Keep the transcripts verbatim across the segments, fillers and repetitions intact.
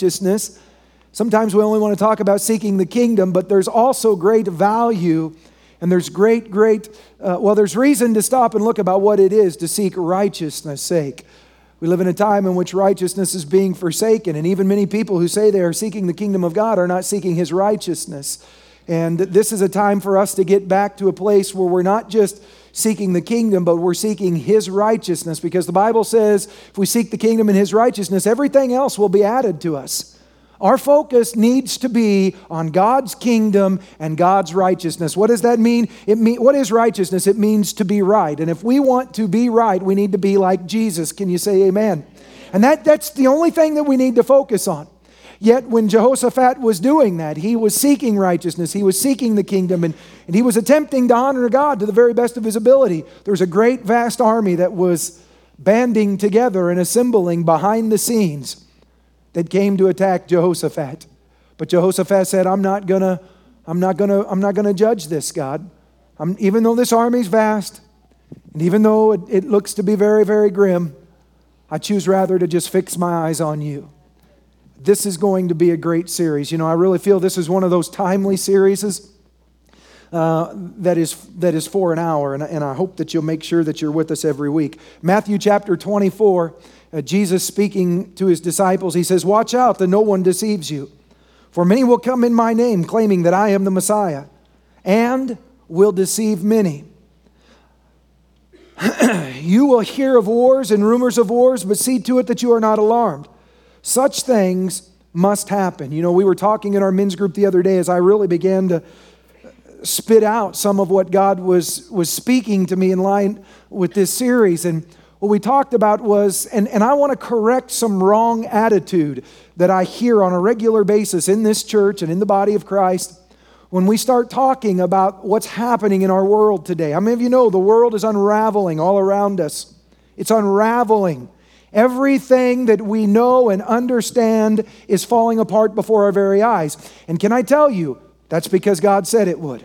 righteousness. Sometimes we only want to talk about seeking the kingdom, but there's also great value and there's great, great, uh, well, there's reason to stop and look about what it is to seek righteousness' sake. We live in a time in which righteousness is being forsaken, and even many people who say they are seeking the kingdom of God are not seeking His righteousness. And this is a time for us to get back to a place where we're not just seeking the kingdom, but we're seeking His righteousness, because the Bible says if we seek the kingdom and His righteousness, everything else will be added to us. Our focus needs to be on God's kingdom and God's righteousness. What does that mean? It mean what is righteousness? It means to be right. And if we want to be right, we need to be like Jesus. Can you say amen? And that, that's the only thing that we need to focus on. Yet when Jehoshaphat was doing that, he was seeking righteousness, he was seeking the kingdom, and, and he was attempting to honor God to the very best of his ability. There was a great, vast army that was banding together and assembling behind the scenes that came to attack Jehoshaphat. But Jehoshaphat said, I'm not gonna, I'm not gonna, I'm not gonna judge this, God. I'm, even though this army's vast, and even though it, it looks to be very, very grim, I choose rather to just fix my eyes on you. This is going to be a great series. You know, I really feel this is one of those timely series uh, that is that is for an hour, and, and I hope that you'll make sure that you're with us every week. Matthew chapter twenty-four. Uh, Jesus speaking to His disciples, He says, watch out that no one deceives you. For many will come in my name, claiming that I am the Messiah, and will deceive many. You will hear of wars and rumors of wars, but see to it that you are not alarmed. Such things must happen. You know, we were talking in our men's group the other day as I really began to spit out some of what God was, was speaking to me in line with this series. And what we talked about was, and, and I want to correct some wrong attitude that I hear on a regular basis in this church and in the body of Christ when we start talking about what's happening in our world today. How many of you know the world is unraveling all around us? It's unraveling. Everything that we know and understand is falling apart before our very eyes. And can I tell you, that's because God said it would.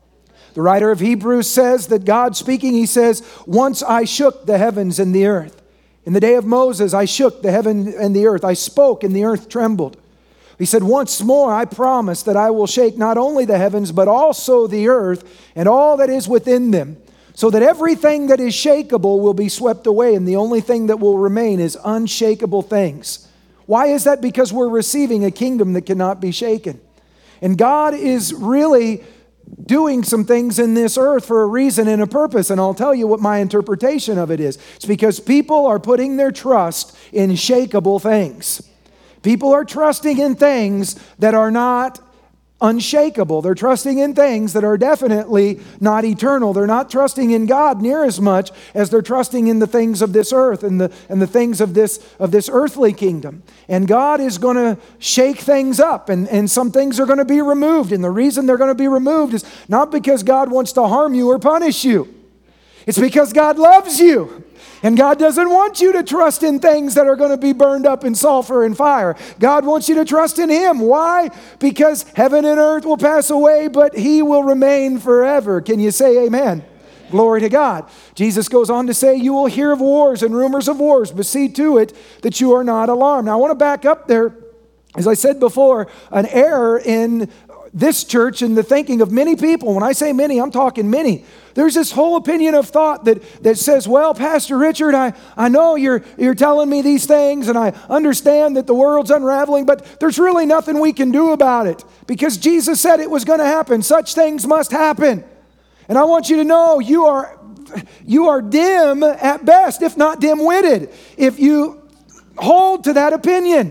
The writer of Hebrews says that God speaking, he says, once I shook the heavens and the earth. In the day of Moses, I shook the heaven and the earth. I spoke and the earth trembled. He said, once more I promise that I will shake not only the heavens, but also the earth and all that is within them, so that everything that is shakeable will be swept away, and the only thing that will remain is unshakable things. Why is that? Because we're receiving a kingdom that cannot be shaken. And God is really doing some things in this earth for a reason and a purpose. And I'll tell you what my interpretation of it is. It's because people are putting their trust in shakeable things. People are trusting in things that are not unshakable. They're trusting in things that are definitely not eternal. They're not trusting in God near as much as they're trusting in the things of this earth and the and the things of this of this earthly kingdom. And God is going to shake things up, and, and some things are going to be removed. And the reason they're going to be removed is not because God wants to harm you or punish you. It's because God loves you. And God doesn't want you to trust in things that are going to be burned up in sulfur and fire. God wants you to trust in Him. Why? Because heaven and earth will pass away, but He will remain forever. Can you say amen? Glory to God. Jesus goes on to say, you will hear of wars and rumors of wars, but see to it that you are not alarmed. Now I want to back up there. As I said before, an error in this church and the thinking of many people. When I say many, I'm talking many. There's this whole opinion of thought that, that says, well, Pastor Richard, I, I know you're, you're telling me these things, and I understand that the world's unraveling, but there's really nothing we can do about it because Jesus said it was going to happen. Such things must happen. And I want you to know you are, you are dim at best, if not dim-witted, if you hold to that opinion.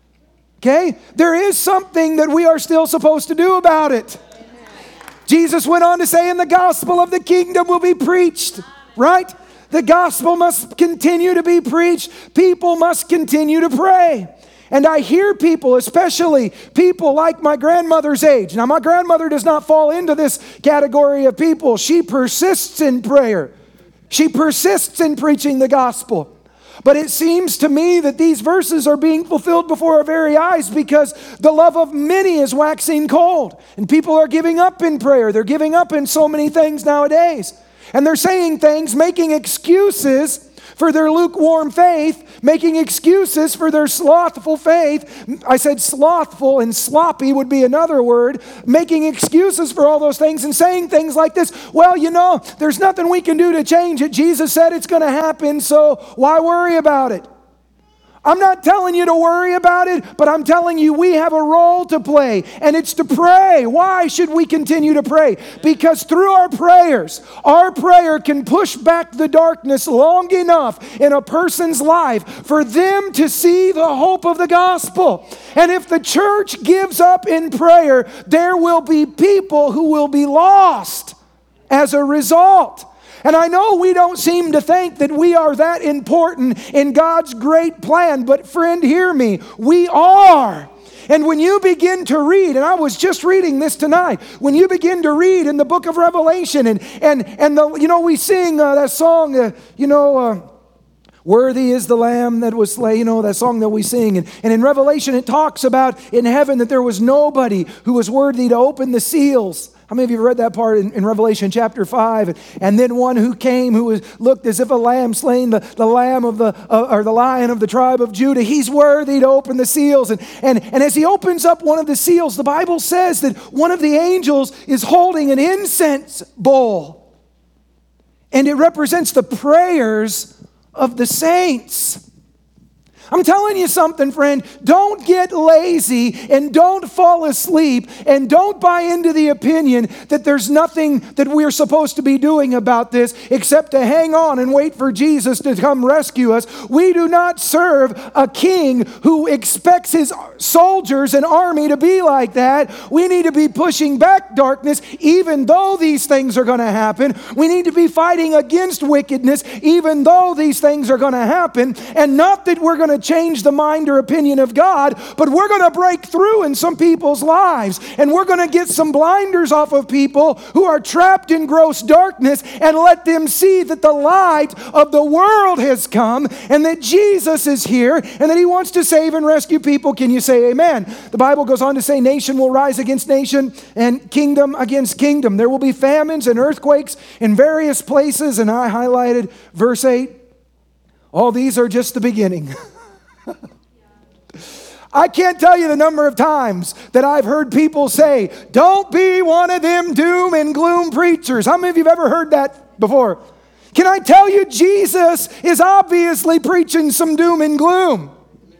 Okay? There is something that we are still supposed to do about it. Jesus went on to say, and the gospel of the kingdom will be preached, right? The gospel must continue to be preached. People must continue to pray. And I hear people, especially people like my grandmother's age. Now, my grandmother does not fall into this category of people. She persists in prayer. She persists in preaching the gospel. But it seems to me that these verses are being fulfilled before our very eyes because the love of many is waxing cold. And people are giving up in prayer. They're giving up in so many things nowadays. And they're saying things, making excuses for their lukewarm faith, making excuses for their slothful faith. I said slothful, and sloppy would be another word. Making excuses for all those things and saying things like this, well, you know, there's nothing we can do to change it. Jesus said it's going to happen, so why worry about it? I'm not telling you to worry about it, but I'm telling you we have a role to play, and it's to pray. Why should we continue to pray? Because through our prayers, our prayer can push back the darkness long enough in a person's life for them to see the hope of the gospel. And if the church gives up in prayer, there will be people who will be lost as a result. And I know we don't seem to think that we are that important in God's great plan, but friend, hear me, we are. And when you begin to read, and I was just reading this tonight, when you begin to read in the book of Revelation, and and and the you know we sing uh, that song, uh, you know. Uh, Worthy is the Lamb that was slain, you know, that song that we sing. And, and in Revelation, it talks about in heaven that there was nobody who was worthy to open the seals. How many of you have read that part in, in Revelation chapter five? And, and then one who came who was, looked as if a lamb slain, the, the lamb of the, uh, or the lion of the tribe of Judah. He's worthy to open the seals. And, and, and as he opens up one of the seals, the Bible says that one of the angels is holding an incense bowl. And it represents the prayers of the saints. I'm telling you something, friend. Don't get lazy and don't fall asleep and don't buy into the opinion that there's nothing that we're supposed to be doing about this except to hang on and wait for Jesus to come rescue us. We do not serve a king who expects his soldiers and army to be like that. We need to be pushing back darkness even though these things are going to happen. We need to be fighting against wickedness even though these things are going to happen. And not that we're going to change the mind or opinion of God, but we're going to break through in some people's lives, and we're going to get some blinders off of people who are trapped in gross darkness and let them see that the light of the world has come and that Jesus is here and that he wants to save and rescue people. Can you say amen? The Bible goes on to say nation will rise against nation and kingdom against kingdom. There will be famines and earthquakes in various places, and I highlighted verse eight. All these are just the beginning. I can't tell you the number of times that I've heard people say, don't be one of them doom and gloom preachers. How many of you have ever heard that before? Can I tell you, Jesus is obviously preaching some doom and gloom.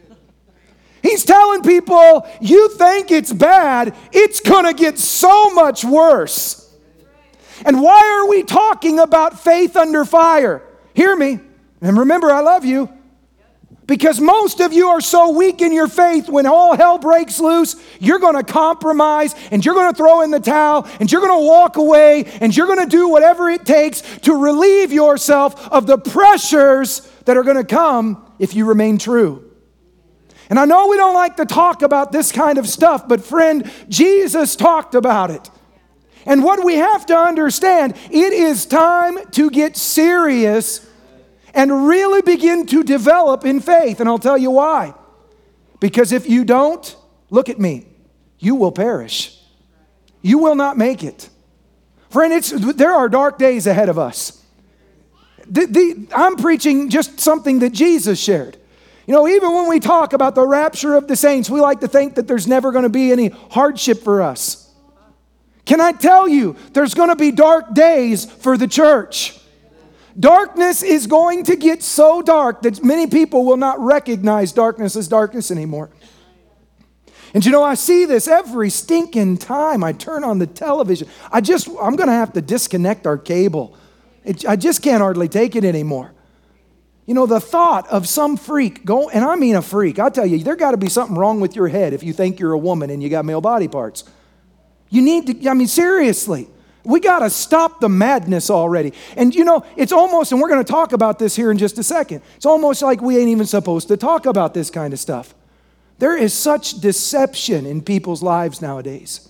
He's telling people, you think it's bad, it's going to get so much worse. And why are we talking about faith under fire? Hear me, and remember, I love you. Because most of you are so weak in your faith, when all hell breaks loose, you're going to compromise and you're going to throw in the towel and you're going to walk away and you're going to do whatever it takes to relieve yourself of the pressures that are going to come if you remain true. And I know we don't like to talk about this kind of stuff, but friend, Jesus talked about it. And what we have to understand, it is time to get serious and really begin to develop in faith. And I'll tell you why. Because if you don't, look at me, you will perish. You will not make it. Friend, it's, there are dark days ahead of us. The, the, I'm preaching just something that Jesus shared. You know, even when we talk about the rapture of the saints, we like to think that there's never going to be any hardship for us. Can I tell you, there's going to be dark days for the church. Darkness is going to get so dark that many people will not recognize darkness as darkness anymore. And you know, I see this every stinking time I turn on the television. I just, I'm going to have to disconnect our cable. It, I just can't hardly take it anymore. You know, the thought of some freak, go, and I mean a freak, I tell you, there got to be something wrong with your head if you think you're a woman and you got male body parts. You need to, I mean, seriously. We got to stop the madness already. And you know, it's almost, and we're going to talk about this here in just a second, it's almost like we ain't even supposed to talk about this kind of stuff. There is such deception in people's lives nowadays.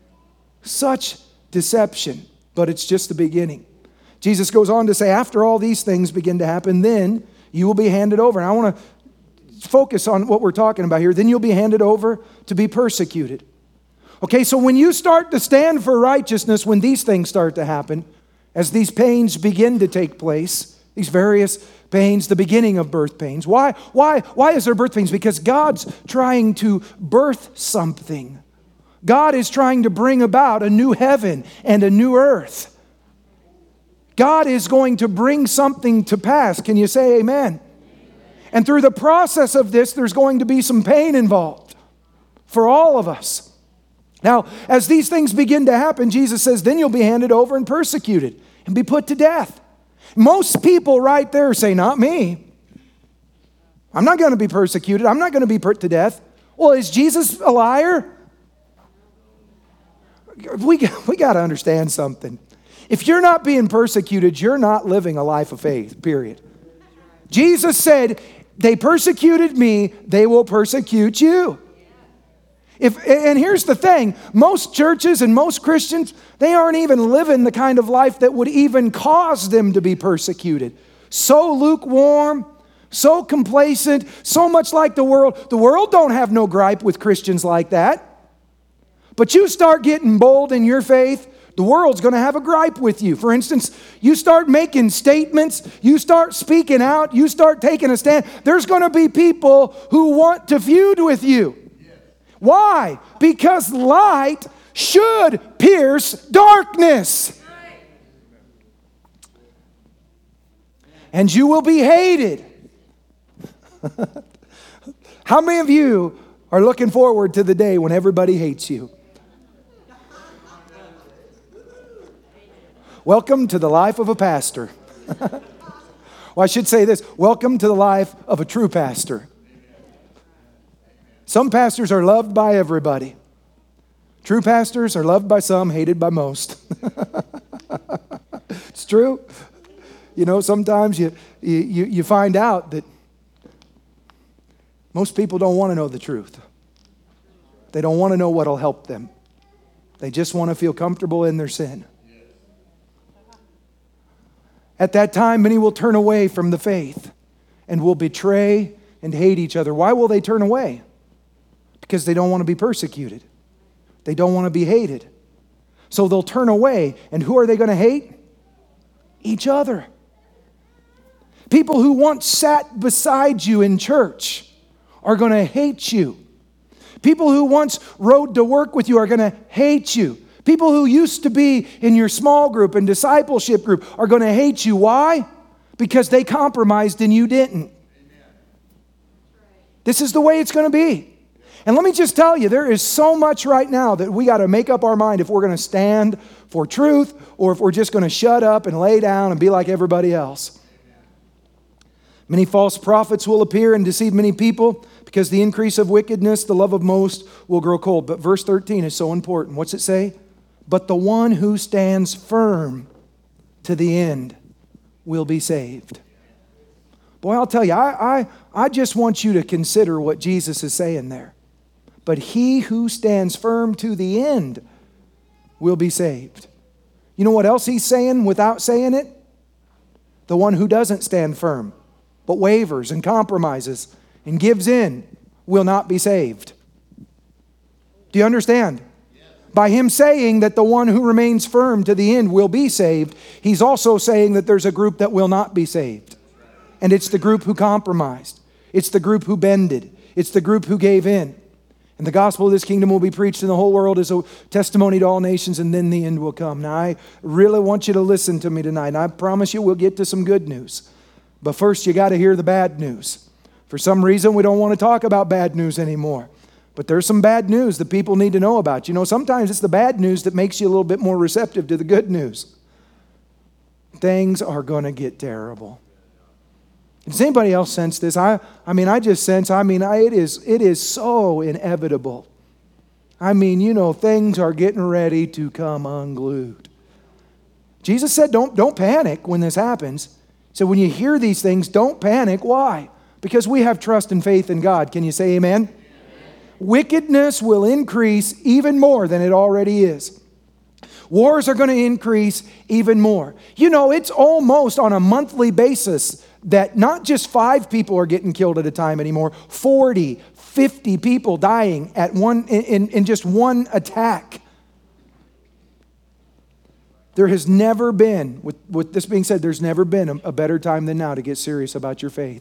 Such deception, but it's just the beginning. Jesus goes on to say, after all these things begin to happen, then you will be handed over. And I want to focus on what we're talking about here. Then you'll be handed over to be persecuted. Okay, so when you start to stand for righteousness, when these things start to happen, as these pains begin to take place, these various pains, the beginning of birth pains. Why, why, why is there birth pains? Because God's trying to birth something. God is trying to bring about a new heaven and a new earth. God is going to bring something to pass. Can you say amen? And through the process of this, there's going to be some pain involved for all of us. Now, as these things begin to happen, Jesus says, then you'll be handed over and persecuted and be put to death. Most people right there say, not me. I'm not going to be persecuted. I'm not going to be put to death. Well, is Jesus a liar? We, we got to understand something. If you're not being persecuted, you're not living a life of faith, period. Jesus said, they persecuted me, they will persecute you. If, and here's the thing, most churches and most Christians, they aren't even living the kind of life that would even cause them to be persecuted. So lukewarm, so complacent, so much like the world. The world don't have no gripe with Christians like that. But you start getting bold in your faith, the world's going to have a gripe with you. For instance, you start making statements, you start speaking out, you start taking a stand. There's going to be people who want to feud with you. Why? Because light should pierce darkness. And you will be hated. How many of you are looking forward to the day when everybody hates you? Welcome to the life of a pastor. Well, I should say this. Welcome to the life of a true pastor. Some pastors are loved by everybody. True pastors are loved by some, hated by most. It's true. You know, sometimes you, you, you find out that most people don't want to know the truth. They don't want to know what will help them. They just want to feel comfortable in their sin. At that time, many will turn away from the faith and will betray and hate each other. Why will they turn away? Because they don't want to be persecuted. They don't want to be hated. So they'll turn away. And who are they going to hate? Each other. People who once sat beside you in church are going to hate you. People who once rode to work with you are going to hate you. People who used to be in your small group and discipleship group are going to hate you. Why? Because they compromised and you didn't. This is the way it's going to be. And let me just tell you, there is so much right now that we got to make up our mind if we're going to stand for truth or if we're just going to shut up and lay down and be like everybody else. Many false prophets will appear and deceive many people because the increase of wickedness, the love of most will grow cold. But verse thirteen is so important. What's it say? But the one who stands firm to the end will be saved. Boy, I'll tell you, I, I, I just want you to consider what Jesus is saying there. But he who stands firm to the end will be saved. You know what else he's saying without saying it? The one who doesn't stand firm, but wavers and compromises and gives in, will not be saved. Do you understand? By him saying that the one who remains firm to the end will be saved, he's also saying that there's a group that will not be saved. And it's the group who compromised. It's the group who bended. It's the group who gave in. And the gospel of this kingdom will be preached in the whole world as a testimony to all nations, and then the end will come. Now, I really want you to listen to me tonight. And I promise you we'll get to some good news. But first, you got to hear the bad news. For some reason, we don't want to talk about bad news anymore. But there's some bad news that people need to know about. You know, sometimes it's the bad news that makes you a little bit more receptive to the good news. Things are going to get terrible. Does anybody else sense this? I, I mean, I just sense, I mean, I, it is, it is so inevitable. I mean, you know, things are getting ready to come unglued. Jesus said, don't, don't panic when this happens. So when you hear these things, don't panic. Why? Because we have trust and faith in God. Can you say amen? Wickedness will increase even more than it already is. Wars are going to increase even more. You know, it's almost on a monthly basis that not just five people are getting killed at a time anymore, forty, fifty people dying at one in, in just one attack. There has never been, with, with this being said, there's never been a, a better time than now to get serious about your faith.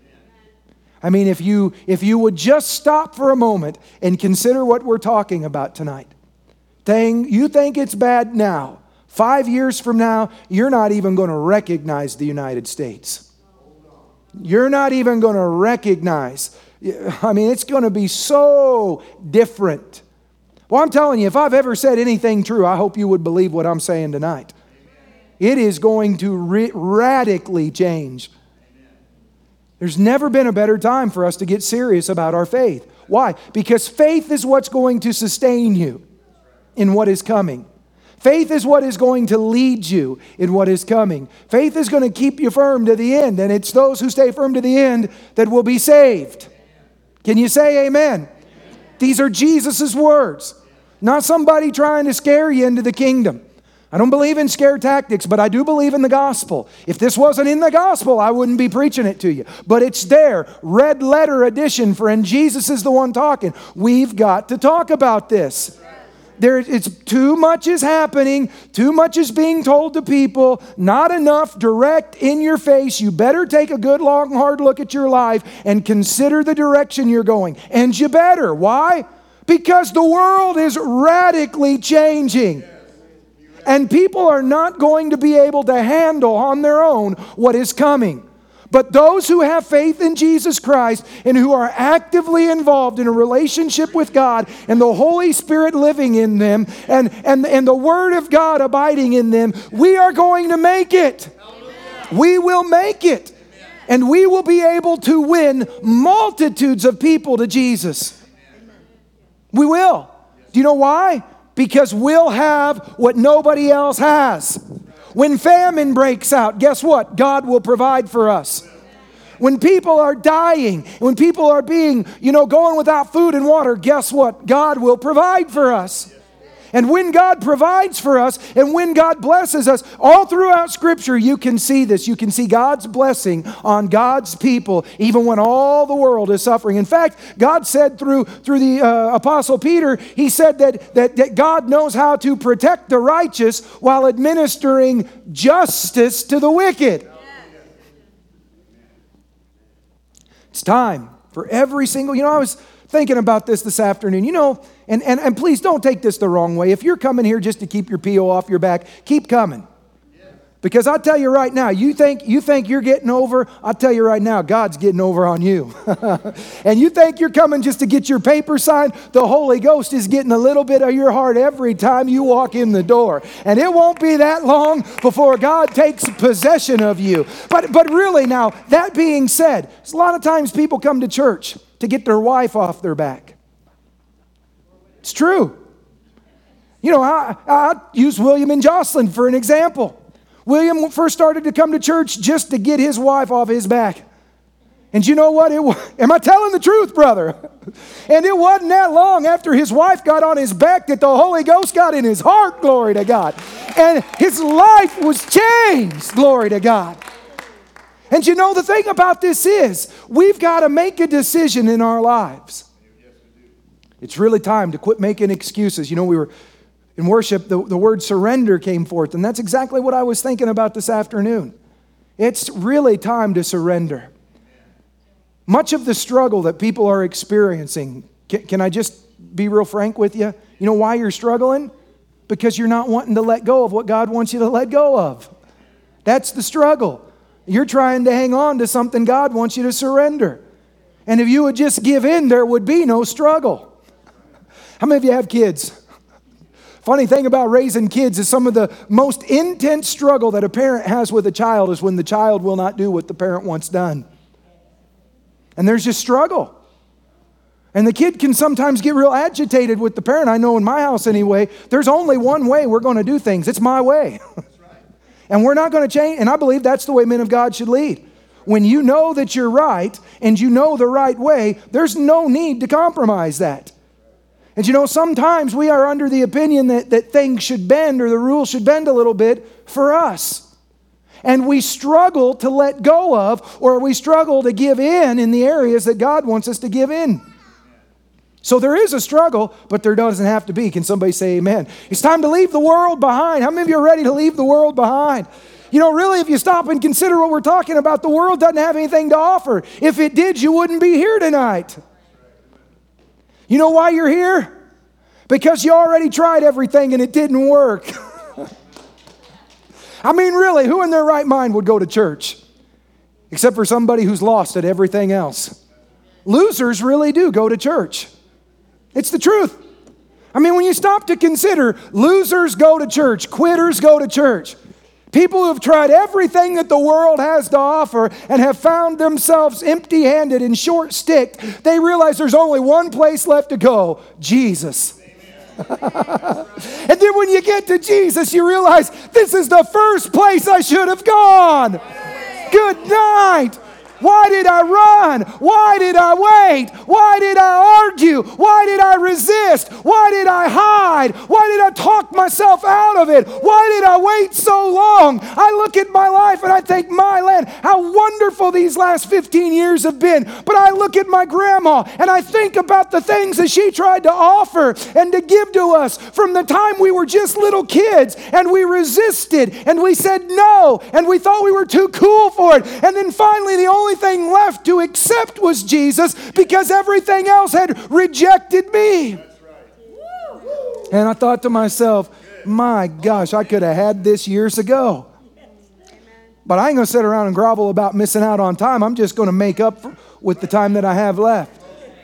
I mean, if you, if you would just stop for a moment and consider what we're talking about tonight. Thing, you think it's bad now. Five years from now, you're not even going to recognize the United States. You're not even going to recognize. I mean, it's going to be so different. Well, I'm telling you, if I've ever said anything true, I hope you would believe what I'm saying tonight. It is going to re- radically change. There's never been a better time for us to get serious about our faith. Why? Because faith is what's going to sustain you in what is coming. Faith is what is going to lead you in what is coming. Faith is going to keep you firm to the end, and it's those who stay firm to the end that will be saved. Can you say amen? Amen. These are Jesus' words, not somebody trying to scare you into the kingdom. I don't believe in scare tactics, but I do believe in the gospel. If this wasn't in the gospel, I wouldn't be preaching it to you. But it's there, red letter edition, friend. Jesus is the one talking. We've got to talk about this. There, it's too much is happening. Too much is being told to people. Not enough direct in your face. You better take a good, long, hard look at your life and consider the direction you're going. And you better. Why? Because the world is radically changing. And people are not going to be able to handle on their own what is coming. But those who have faith in Jesus Christ and who are actively involved in a relationship with God and the Holy Spirit living in them and, and, and the Word of God abiding in them, we are going to make it. Amen. We will make it. Amen. And we will be able to win multitudes of people to Jesus. Amen. We will. Do you know why? Because we'll have what nobody else has. When famine breaks out, guess what? God will provide for us. When people are dying, when people are being, you know, going without food and water, guess what? God will provide for us. And when God provides for us and when God blesses us, all throughout Scripture you can see this. You can see God's blessing on God's people even when all the world is suffering. In fact, God said through, through the uh, Apostle Peter, he said that, that, that God knows how to protect the righteous while administering justice to the wicked. It's time for every single, you know, I was thinking about this this afternoon. You know, and, and, and please don't take this the wrong way. If you're coming here just to keep your P O off your back, keep coming. Because I'll tell you right now, you think, you think you're getting over, I'll tell you right now, God's getting over on you. And you think you're coming just to get your paper signed, the Holy Ghost is getting a little bit of your heart every time you walk in the door. And it won't be that long before God takes possession of you. But, but really now, that being said, a lot of times people come to church to get their wife off their back. It's true. You know, I, I use William and Jocelyn for an example. William first started to come to church just to get his wife off his back. And you know what? It was, am I telling the truth, brother? And it wasn't that long after his wife got on his back that the Holy Ghost got in his heart, glory to God. And his life was changed, glory to God. And you know, the thing about this is, we've got to make a decision in our lives. It's really time to quit making excuses. You know, we were in worship, the, the word surrender came forth, and that's exactly what I was thinking about this afternoon. It's really time to surrender. Much of the struggle that people are experiencing, can, can I just be real frank with you? You know why you're struggling? Because you're not wanting to let go of what God wants you to let go of. That's the struggle. You're trying to hang on to something God wants you to surrender. And if you would just give in, there would be no struggle. How many of you have kids? Funny thing about raising kids is some of the most intense struggle that a parent has with a child is when the child will not do what the parent wants done. And there's just struggle. And the kid can sometimes get real agitated with the parent. I know in my house anyway, there's only one way we're going to do things. It's my way. And we're not going to change. And I believe that's the way men of God should lead. When you know that you're right and you know the right way, there's no need to compromise that. And you know, sometimes we are under the opinion that, that things should bend or the rules should bend a little bit for us. And we struggle to let go of, or we struggle to give in in the areas that God wants us to give in. So there is a struggle, but there doesn't have to be. Can somebody say amen? It's time to leave the world behind. How many of you are ready to leave the world behind? You know, really, if you stop and consider what we're talking about, the world doesn't have anything to offer. If it did, you wouldn't be here tonight. You know why you're here? Because you already tried everything and it didn't work. I mean, really, who in their right mind would go to church? Except for somebody who's lost at everything else. Losers really do go to church. It's the truth. I mean, when you stop to consider, losers go to church, quitters go to church. People who have tried everything that the world has to offer and have found themselves empty-handed and short-sticked, they realize there's only one place left to go, Jesus. And then when you get to Jesus, you realize this is the first place I should have gone. Good night. Why did I run? Why did I wait? Why did I argue? Why did I resist? Why did I hide? Why did I talk myself out of it? Why did I wait so long? I look at my life and I think, my land, how wonderful these last fifteen years have been. But I look at my grandma and I think about the things that she tried to offer and to give to us from the time we were just little kids, and we resisted and we said no and we thought we were too cool for it. And then finally the only only thing left to accept was Jesus, because everything else had rejected me. And I thought to myself, my gosh, I could have had this years ago. But I ain't going to sit around and grovel about missing out on time. I'm just going to make up for, with the time that I have left.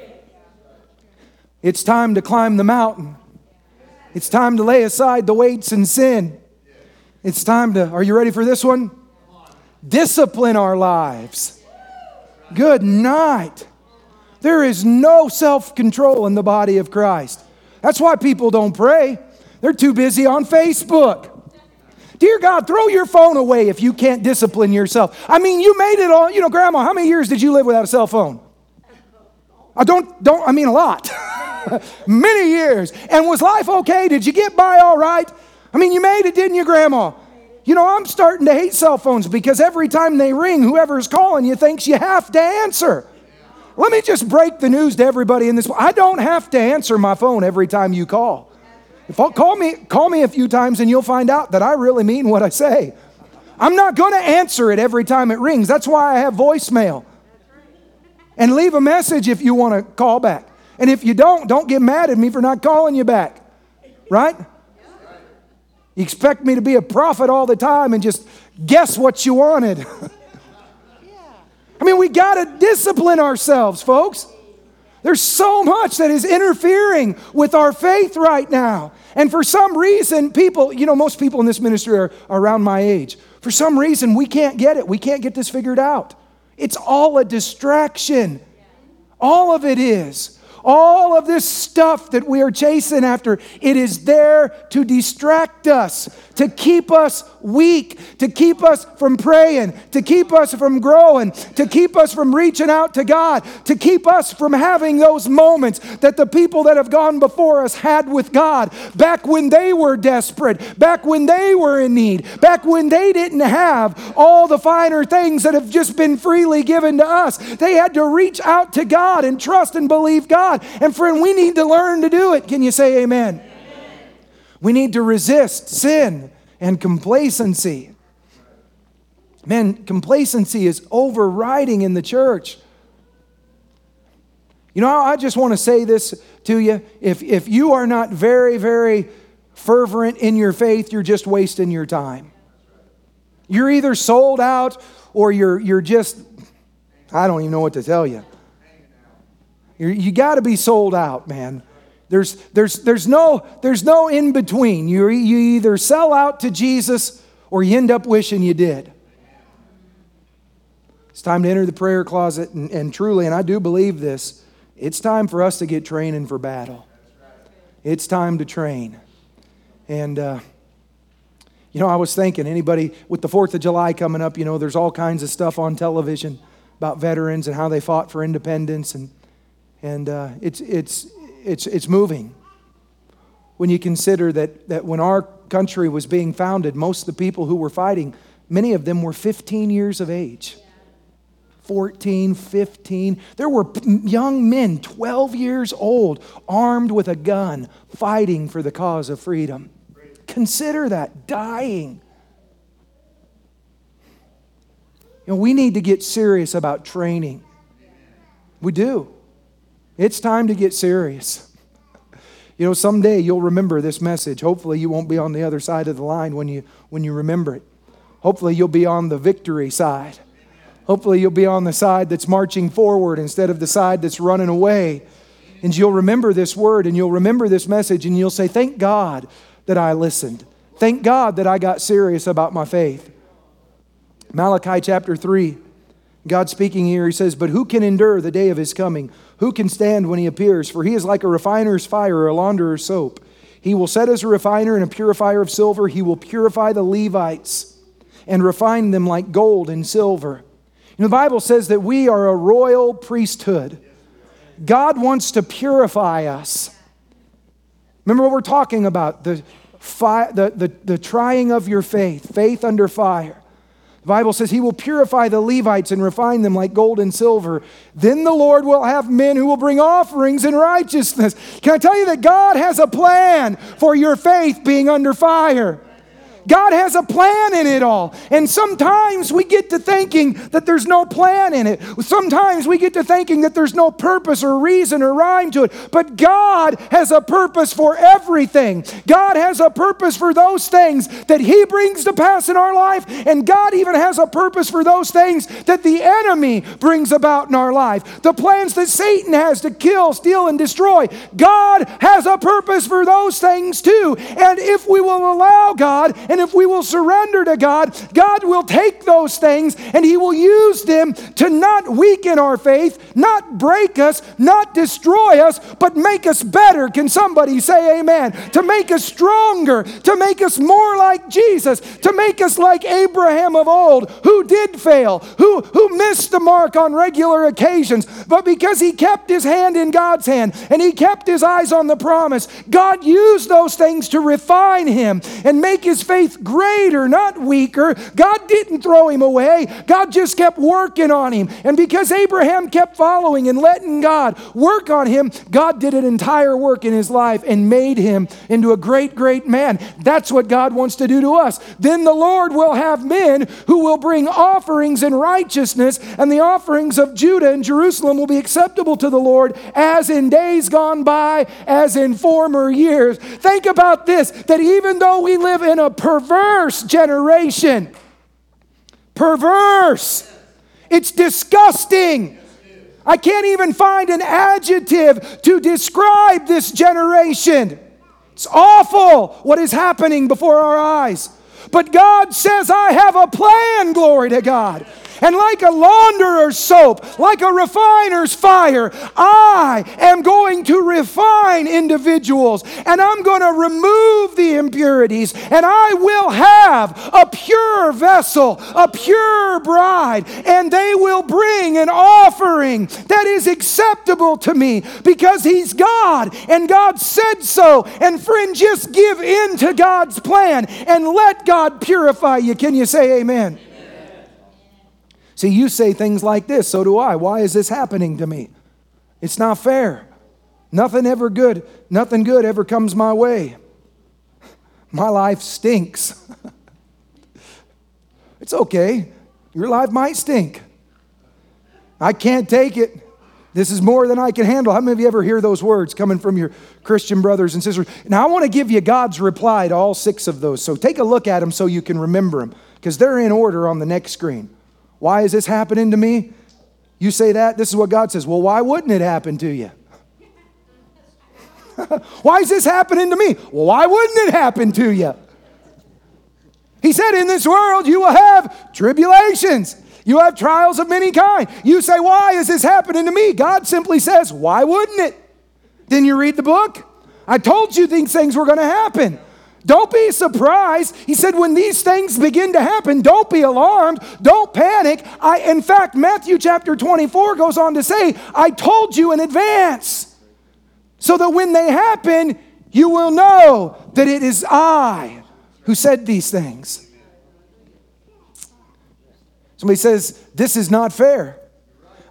It's time to climb the mountain. It's time to lay aside the weights and sin. It's time to, are you ready for this one? Discipline our lives. Good night. There is no self-control in the body of Christ. That's why people don't pray. They're too busy on Facebook. Dear God, throw your phone away if you can't discipline yourself. I mean, you made it all. You know, Grandma, how many years did you live without a cell phone? I don't, don't, I mean a lot. Many years. And was life okay? Did you get by all right? I mean, you made it, didn't you, Grandma? You know, I'm starting to hate cell phones because every time they ring, whoever's calling you thinks you have to answer. Let me just break the news to everybody in this. I don't have to answer my phone every time you call. If I'll call me, call me a few times and you'll find out that I really mean what I say. I'm not going to answer it every time it rings. That's why I have voicemail. And leave a message if you want to call back. And if you don't, don't get mad at me for not calling you back. Right? You expect me to be a prophet all the time and just guess what you wanted. I mean, we got to discipline ourselves, folks. There's so much that is interfering with our faith right now. And for some reason, people, you know, most people in this ministry are, are around my age. For some reason, we can't get it. We can't get this figured out. It's all a distraction. All of it is. All of this stuff that we are chasing after, it is there to distract us, to keep us weak, to keep us from praying, to keep us from growing, to keep us from reaching out to God, to keep us from having those moments that the people that have gone before us had with God back when they were desperate, back when they were in need, back when they didn't have all the finer things that have just been freely given to us. They had to reach out to God and trust and believe God. And friend, we need to learn to do it. Can you say amen? Amen. We need to resist sin and complacency. Man, complacency is overriding in the church. You know, I just want to say this to you. If, if you are not very, very fervent in your faith, you're just wasting your time. You're either sold out or you're, you're just, I don't even know what to tell you. You're, you got to be sold out, man. There's, there's, there's, no, there's no in between. You, you either sell out to Jesus or you end up wishing you did. It's time to enter the prayer closet, and, and truly, and I do believe this, it's time for us to get training for battle. It's time to train. And, uh, you know, I was thinking, anybody, with the fourth of July coming up, you know, there's all kinds of stuff on television about veterans and how they fought for independence, and And uh, it's it's it's it's moving. When you consider that that when our country was being founded, most of the people who were fighting, many of them were fifteen years of age. fourteen, fifteen. There were young men, twelve years old, armed with a gun, fighting for the cause of freedom. Consider that, dying. You know, we need to get serious about training. We do. It's time to get serious. You know, someday you'll remember this message. Hopefully you won't be on the other side of the line when you when you remember it. Hopefully you'll be on the victory side. Hopefully you'll be on the side that's marching forward instead of the side that's running away. And you'll remember this word and you'll remember this message and you'll say, thank God that I listened. Thank God that I got serious about my faith. Malachi chapter three, God speaking here, He says, but who can endure the day of His coming? Who can stand when He appears? For He is like a refiner's fire or a launderer's soap. He will set as a refiner and a purifier of silver. He will purify the Levites and refine them like gold and silver. You know, the Bible says that we are a royal priesthood. God wants to purify us. Remember what we're talking about, the, fi- the, the, the trying of your faith, faith under fire. The Bible says He will purify the Levites and refine them like gold and silver. Then the Lord will have men who will bring offerings in righteousness. Can I tell you that God has a plan for your faith being under fire? God has a plan in it all. And sometimes we get to thinking that there's no plan in it. Sometimes we get to thinking that there's no purpose or reason or rhyme to it. But God has a purpose for everything. God has a purpose for those things that He brings to pass in our life. And God even has a purpose for those things that the enemy brings about in our life. The plans that Satan has to kill, steal, and destroy. God has a purpose for those things too. And if we will allow God, and if we will surrender to God, God will take those things and He will use them to not weaken our faith, not break us, not destroy us, but make us better. Can somebody say amen? To make us stronger, to make us more like Jesus, to make us like Abraham of old, who did fail, who, who missed the mark on regular occasions, but because he kept his hand in God's hand and he kept his eyes on the promise, God used those things to refine him and make his faith greater, not weaker. God didn't throw him away. God just kept working on him. And because Abraham kept following and letting God work on him, God did an entire work in his life and made him into a great, great man. That's what God wants to do to us. Then the Lord will have men who will bring offerings in righteousness, and the offerings of Judah and Jerusalem will be acceptable to the Lord as in days gone by, as in former years. Think about this, that even though we live in a perverse generation. Perverse. It's disgusting. I can't even find an adjective to describe this generation. It's awful what is happening before our eyes. But God says, I have a plan, glory to God. And like a launderer's soap, like a refiner's fire, I am going to refine individuals. And I'm going to remove the impurities. And I will have a pure vessel, a pure bride. And they will bring an offering that is acceptable to me because He's God. And God said so. And friend, just give in to God's plan and let God purify you. Can you say amen? See, you say things like this, so do I. Why is this happening to me? It's not fair. Nothing ever good, nothing good ever comes my way. My life stinks. It's okay. Your life might stink. I can't take it. This is more than I can handle. How many of you ever hear those words coming from your Christian brothers and sisters? Now, I want to give you God's reply to all six of those. So take a look at them so you can remember them, because they're in order on the next screen. Why is this happening to me? You say that, this is what God says. Well, why wouldn't it happen to you? Why is this happening to me? Well, why wouldn't it happen to you? He said, in this world you will have tribulations. You have trials of many kind. You say, why is this happening to me? God simply says, why wouldn't it? Then you read the book. I told you these things were going to happen. Don't be surprised. He said, when these things begin to happen, don't be alarmed. Don't panic. I, in fact, Matthew chapter twenty-four goes on to say, I told you in advance, so that when they happen, you will know that it is I who said these things. Somebody says, this is not fair.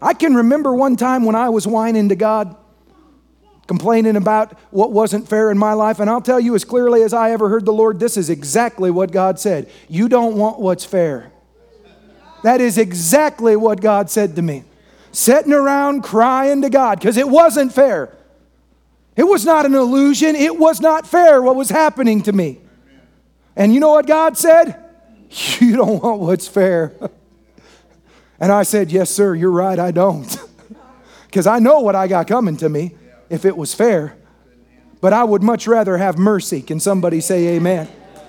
I can remember one time when I was whining to God, complaining about what wasn't fair in my life. And I'll tell you as clearly as I ever heard the Lord, this is exactly what God said. You don't want what's fair. That is exactly what God said to me. Sitting around crying to God because it wasn't fair. It was not an illusion. It was not fair what was happening to me. And you know what God said? You don't want what's fair. And I said, yes, sir, you're right, I don't. Because I know what I got coming to me if it was fair. But I would much rather have mercy. Can somebody say amen?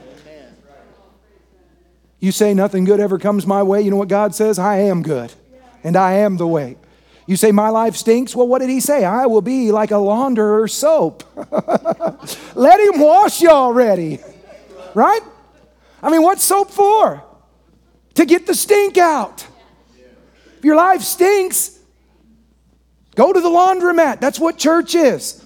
You say nothing good ever comes my way. You know what God says? I am good. And I am the way. You say my life stinks? Well, what did he say? I will be like a launderer's soap. Let him wash you already. Right? I mean, what's soap for? To get the stink out. If your life stinks, go to the laundromat. That's what church is.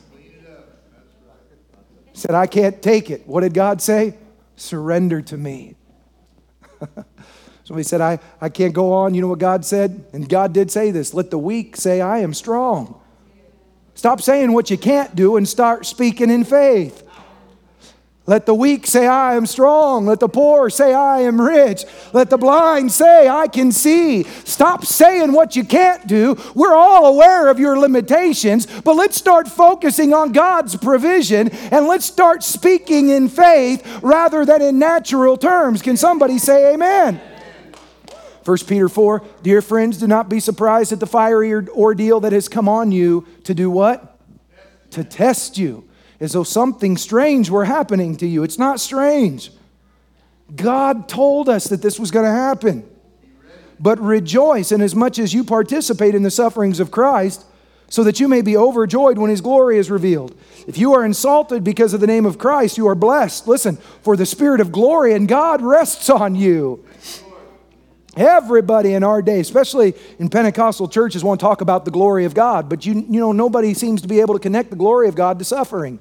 He said, I can't take it. What did God say? Surrender to me. Somebody said, I, I can't go on. You know what God said? And God did say this. Let the weak say, I am strong. Stop saying what you can't do and start speaking in faith. Let the weak say, I am strong. Let the poor say, I am rich. Let the blind say, I can see. Stop saying what you can't do. We're all aware of your limitations, but let's start focusing on God's provision and let's start speaking in faith rather than in natural terms. Can somebody say amen? First Peter four, dear friends, do not be surprised at the fiery ordeal that has come on you to do what? To test you. As though something strange were happening to you. It's not strange. God told us that this was going to happen. But rejoice inasmuch as you participate in the sufferings of Christ, so that you may be overjoyed when His glory is revealed. If you are insulted because of the name of Christ, you are blessed. Listen, for the Spirit of glory and God rests on you. Everybody in our day, especially in Pentecostal churches, want to talk about the glory of God. But you, you know, nobody seems to be able to connect the glory of God to suffering.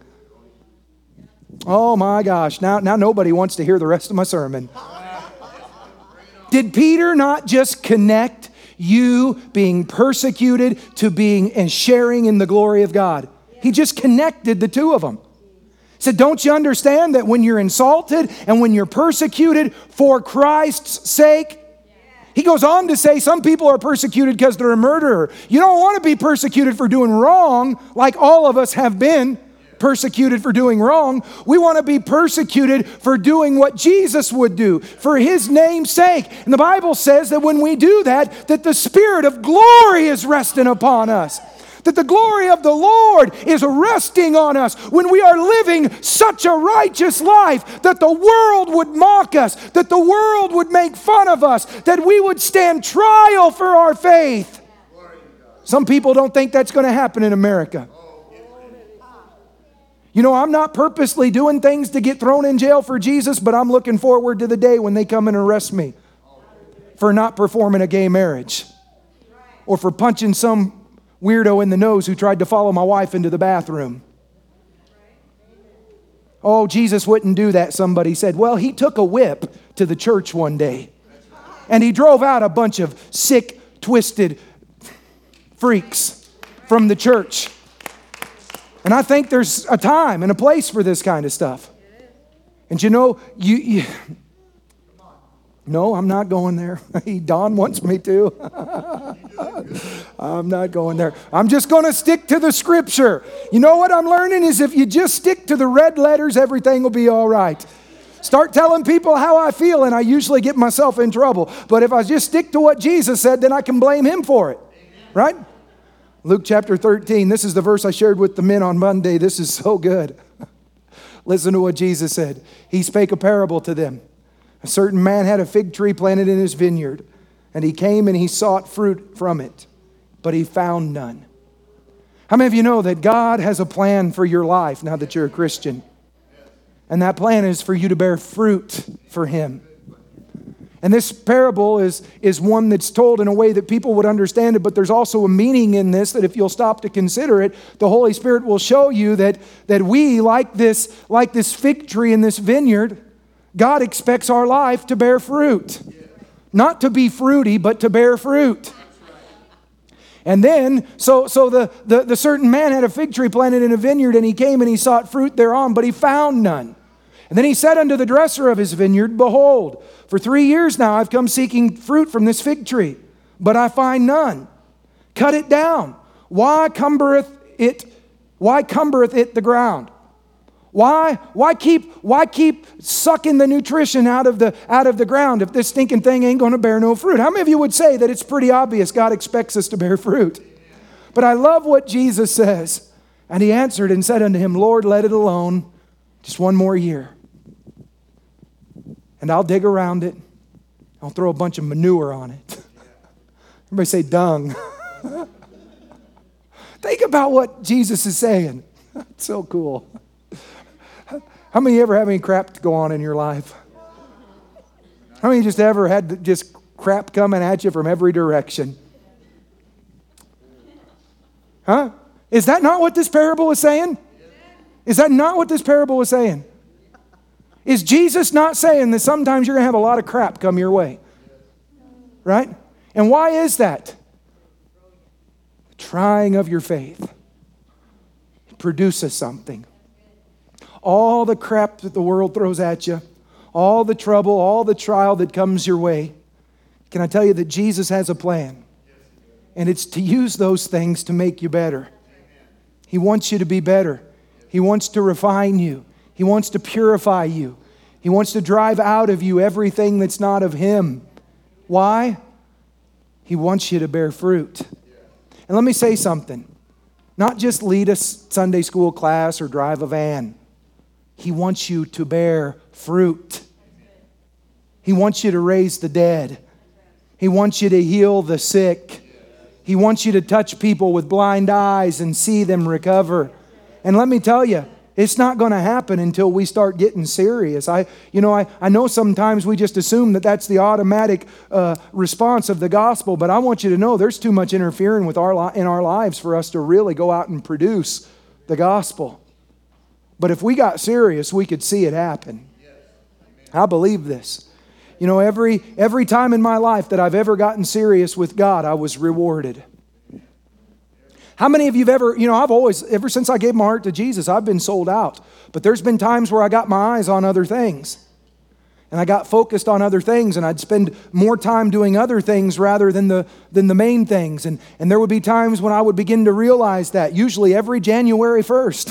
Oh my gosh, now, now nobody wants to hear the rest of my sermon. Did Peter not just connect you being persecuted to being and sharing in the glory of God? He just connected the two of them. He said, don't you understand that when you're insulted and when you're persecuted for Christ's sake? He goes on to say some people are persecuted because they're a murderer. You don't want to be persecuted for doing wrong like all of us have been persecuted for doing wrong. We want to be persecuted for doing what Jesus would do, for His name's sake. And the Bible says that when we do that, that the Spirit of glory is resting upon us. That the glory of the Lord is resting on us when we are living such a righteous life that the world would mock us, that the world would make fun of us, that we would stand trial for our faith. Some people don't think that's going to happen in America. You know, I'm not purposely doing things to get thrown in jail for Jesus, but I'm looking forward to the day when they come and arrest me for not performing a gay marriage or for punching some weirdo in the nose who tried to follow my wife into the bathroom. Oh, Jesus wouldn't do that, somebody said. Well, He took a whip to the church one day and He drove out a bunch of sick, twisted freaks from the church. And I think there's a time and a place for this kind of stuff. And you know, you, you no, I'm not going there. Don wants me to. I'm not going there. I'm just going to stick to the Scripture. You know what I'm learning is if you just stick to the red letters, everything will be all right. Start telling people how I feel, and I usually get myself in trouble. But if I just stick to what Jesus said, then I can blame Him for it. Right? Luke chapter thirteen, this is the verse I shared with the men on Monday. This is so good. Listen to what Jesus said. He spake a parable to them. A certain man had a fig tree planted in his vineyard, and he came and he sought fruit from it, but he found none. How many of you know that God has a plan for your life now that you're a Christian? And that plan is for you to bear fruit for Him. And this parable is, is one that's told in a way that people would understand it, but there's also a meaning in this that if you'll stop to consider it, the Holy Spirit will show you that, that we, like this, like this fig tree in this vineyard, God expects our life to bear fruit. Not to be fruity, but to bear fruit. And then, so, so the, the, the certain man had a fig tree planted in a vineyard, and he came and he sought fruit thereon, but he found none. And then he said unto the dresser of his vineyard, Behold, for three years now I've come seeking fruit from this fig tree, but I find none. Cut it down. Why cumbereth it, why cumbereth it the ground? Why, why keep, why keep sucking the nutrition out of the, out of the ground if this stinking thing ain't going to bear no fruit? How many of you would say that it's pretty obvious God expects us to bear fruit? But I love what Jesus says. And he answered and said unto him, Lord, let it alone just one more year. And I'll dig around it. I'll throw a bunch of manure on it. Everybody say dung. Think about what Jesus is saying. It's so cool. How many of you ever have any crap to go on in your life? How many of you just ever had just crap coming at you from every direction? Huh? Is that not what this parable is saying? Is that not what this parable is saying? Is Jesus not saying that sometimes you're going to have a lot of crap come your way? Right? And why is that? The trying of your faith. It produces something. All the crap that the world throws at you, all the trouble, all the trial that comes your way, can I tell you that Jesus has a plan? And it's to use those things to make you better. He wants you to be better. He wants to refine you. He wants to purify you. He wants to drive out of you everything that's not of Him. Why? He wants you to bear fruit. And let me say something. Not just lead a Sunday school class or drive a van. He wants you to bear fruit. He wants you to raise the dead. He wants you to heal the sick. He wants you to touch people with blind eyes and see them recover. And let me tell you, it's not going to happen until we start getting serious. I, you know, I, I know sometimes we just assume that that's the automatic uh, response of the gospel, but I want you to know there's too much interfering with our li- in our lives for us to really go out and produce the gospel. But if we got serious, we could see it happen. I believe this. You know, every every time in my life that I've ever gotten serious with God, I was rewarded. How many of you have ever, you know, I've always, ever since I gave my heart to Jesus, I've been sold out. But there's been times where I got my eyes on other things. And I got focused on other things, and I'd spend more time doing other things rather than the than the main things. And, and there would be times when I would begin to realize that, usually every January first.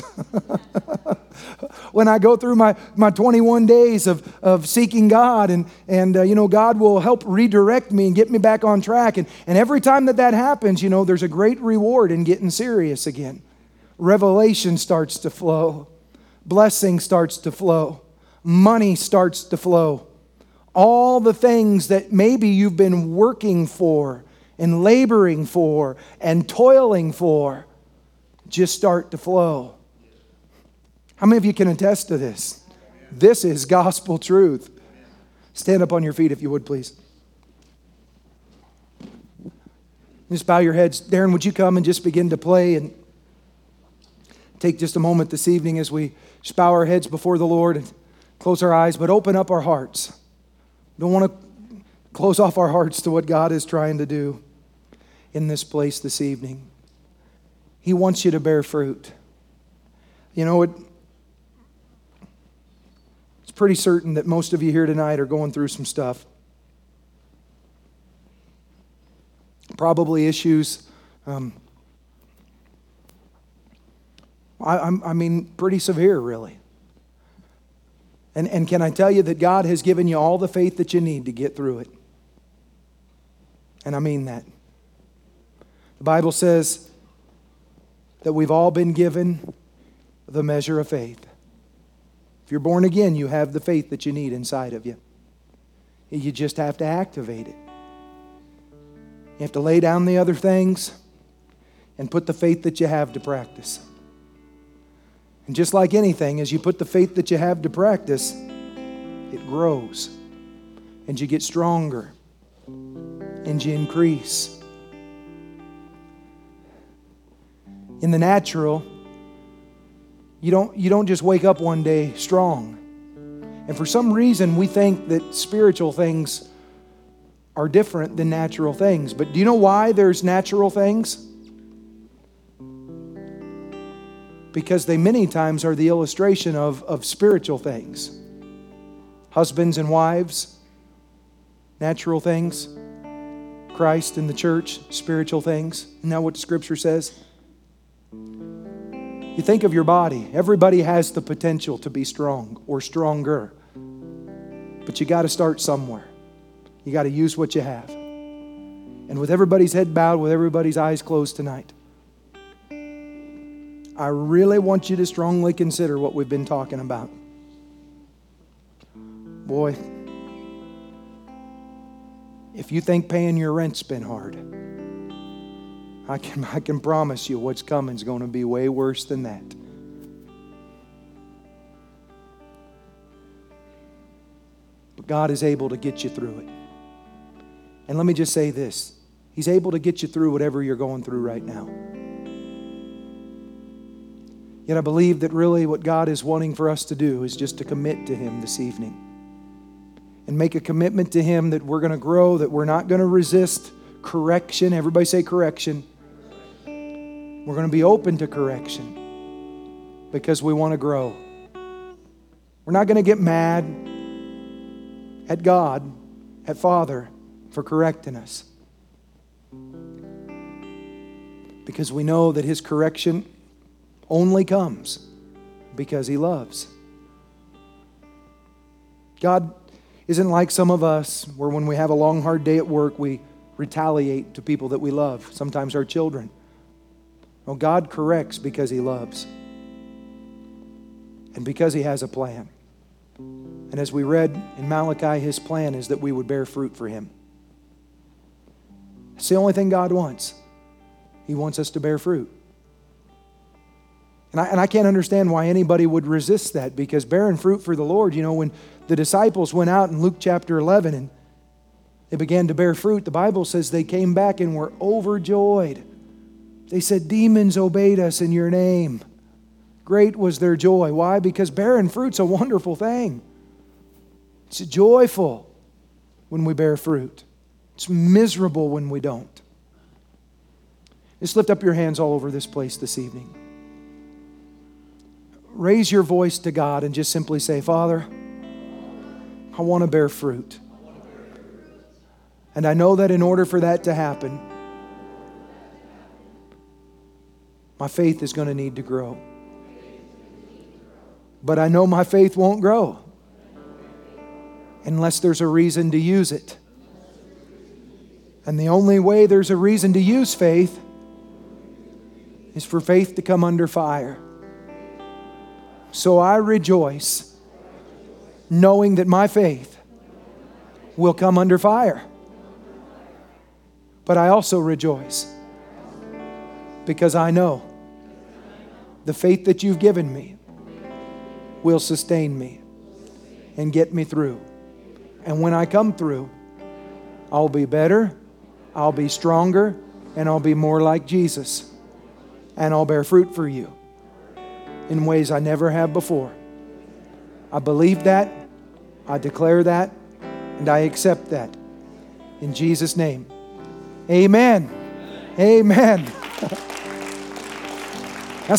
When I go through my, my twenty-one days of, of seeking God, and, and uh, you know, God will help redirect me and get me back on track. And, and every time that that happens, you know, there's a great reward in getting serious again. Revelation starts to flow. Blessing starts to flow. Money starts to flow. All the things that maybe you've been working for and laboring for and toiling for just start to flow. How many of you can attest to this? This is gospel truth. Stand up on your feet if you would, please. Just bow your heads. Darren, would you come and just begin to play and take just a moment this evening as we just bow our heads before the Lord and close our eyes, but open up our hearts. Don't want to close off our hearts to what God is trying to do in this place this evening. He wants you to bear fruit. You know, it, it's pretty certain that most of you here tonight are going through some stuff. Probably issues, um, I, I'm, I mean, pretty severe, really. And, and can I tell you that God has given you all the faith that you need to get through it? And I mean that. The Bible says that we've all been given the measure of faith. If you're born again, you have the faith that you need inside of you. You just have to activate it. You have to lay down the other things and put the faith that you have to practice. And just like anything, as you put the faith that you have to practice, it grows. And you get stronger. And you increase. In the natural, you don't, you don't just wake up one day strong. And for some reason, we think that spiritual things are different than natural things. But do you know why there's natural things? Because they many times are the illustration of, of spiritual things. Husbands and wives, natural things. Christ and the church, spiritual things. Isn't that what the Scripture says? You think of your body. Everybody has the potential to be strong or stronger. But you got to start somewhere. You got to use what you have. And with everybody's head bowed, with everybody's eyes closed tonight, I really want you to strongly consider what we've been talking about. Boy, if you think paying your rent's been hard, I can, I can promise you what's coming is going to be way worse than that. But God is able to get you through it. And let me just say this. He's able to get you through whatever you're going through right now. Yet I believe that really what God is wanting for us to do is just to commit to Him this evening. And make a commitment to Him that we're going to grow, that we're not going to resist correction. Everybody say correction. We're going to be open to correction because we want to grow. We're not going to get mad at God, at Father, for correcting us. Because we know that His correction only comes because He loves. God isn't like some of us where when we have a long, hard day at work, we retaliate to people that we love, sometimes our children. No, God corrects because He loves and because He has a plan. And as we read in Malachi, His plan is that we would bear fruit for Him. It's the only thing God wants. He wants us to bear fruit. And I, and I can't understand why anybody would resist that, because bearing fruit for the Lord, you know, when the disciples went out in Luke chapter eleven and they began to bear fruit, the Bible says they came back and were overjoyed. They said, demons obeyed us in your name. Great was their joy. Why? Because bearing fruit's a wonderful thing. It's joyful when we bear fruit. It's miserable when we don't. Just lift up your hands all over this place this evening. Raise your voice to God and just simply say, Father, I want to bear fruit. And I know that in order for that to happen, my faith is going to need to grow. But I know my faith won't grow unless there's a reason to use it. And the only way there's a reason to use faith is for faith to come under fire. So I rejoice knowing that my faith will come under fire. But I also rejoice because I know the faith that you've given me will sustain me and get me through. And when I come through, I'll be better, I'll be stronger, and I'll be more like Jesus. And I'll bear fruit for you in ways I never have before. I believe that, I declare that, and I accept that. In Jesus' name, amen. Amen. Amen.